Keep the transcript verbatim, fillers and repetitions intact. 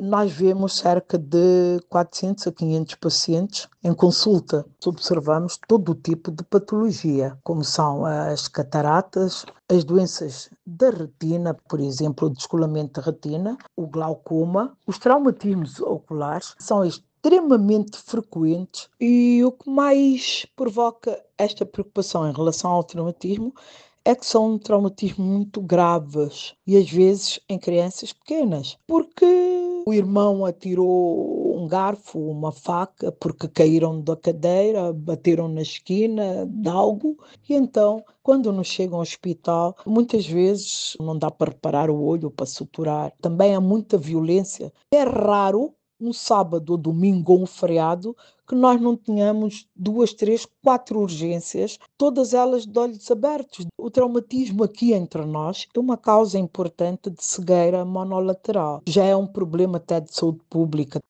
nós vemos cerca de quatrocentos a quinhentos pacientes em consulta. Observamos todo o tipo de patologia, como são as cataratas, as doenças da retina, por exemplo, o descolamento da retina, o glaucoma, os traumatismos oculares, são extremamente frequentes e o que mais provoca esta preocupação em relação ao traumatismo é que são traumatismos muito graves e às vezes em crianças pequenas, porque o irmão atirou um garfo, uma faca, porque caíram da cadeira, bateram na esquina de algo e então, quando nos chegam ao hospital, muitas vezes não dá para reparar o olho para suturar. Também há muita violência. É raro um sábado ou domingo ou um feriado que nós não tenhamos duas, três, quatro urgências, todas elas de olhos abertos. O traumatismo aqui entre nós é uma causa importante de cegueira monolateral. Já é um problema até de saúde pública.